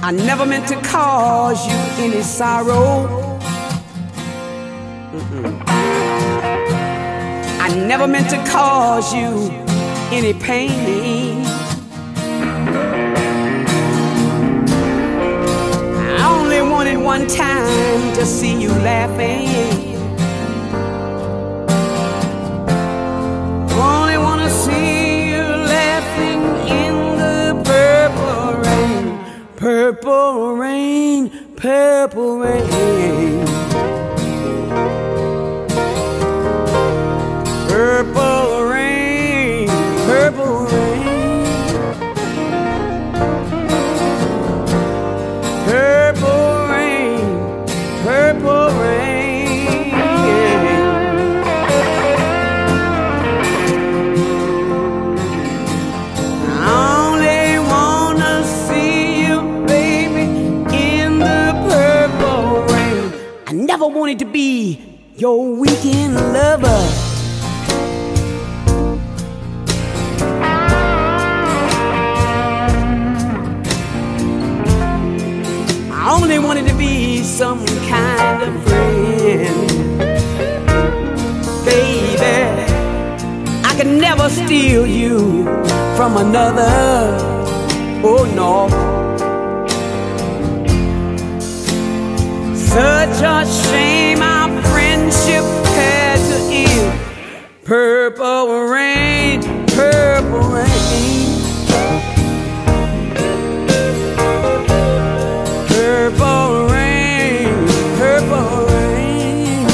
I never meant to cause you any sorrow. I never meant to cause you any pain. I only wanted one time to see you laughing. Only wanna see you laughing in the purple rain. Purple rain, purple rain. Purple rain, purple rain. Purple rain, purple rain. I only wanna see you, baby, in the purple rain. I never wanted to be your weekend lover. I only wanted to be some kind of friend. Baby, I could never steal you from another. Oh no. Such a shame our friendship had to end. Purple rain, purple rain. Purple rain, purple rain.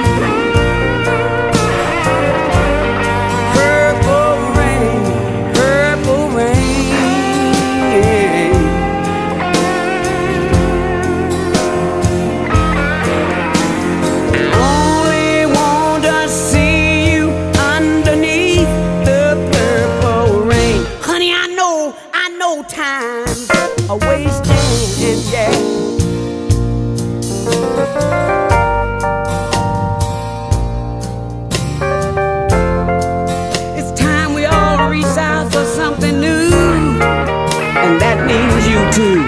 Purple rain, purple rain. Only want to see you underneath the purple rain. Honey, I know time's a wasting, yeah. It's time we all reach out for something new, and that means you too.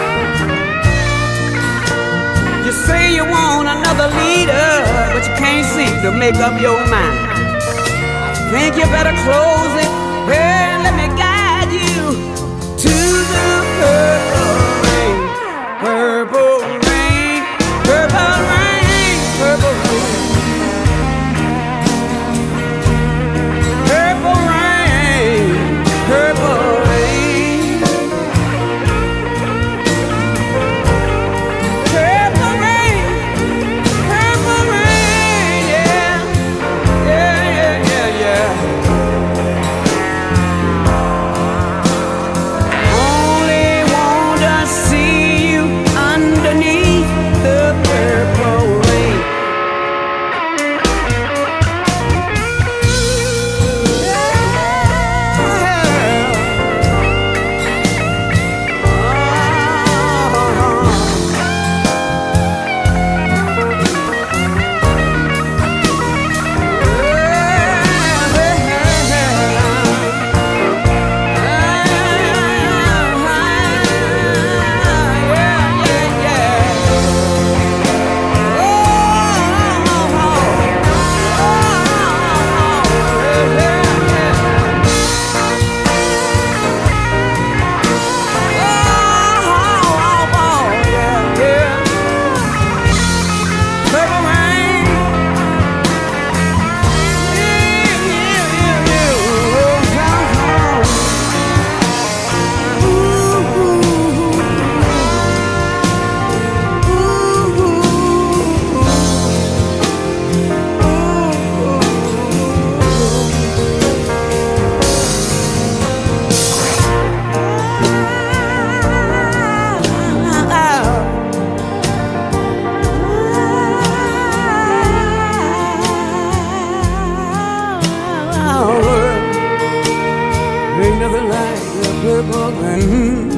You say you want another leader, but you can't seem to make up your mind. I think you better close it and let me guide you to the purple rain. Purple rain, purple rain, purple rain. Purple rain, purple rain. Purple rain, purple rain, yeah. Yeah, yeah, yeah, yeah. Only want to see you underneath the purple rain. Ain't nothing like the purple rain.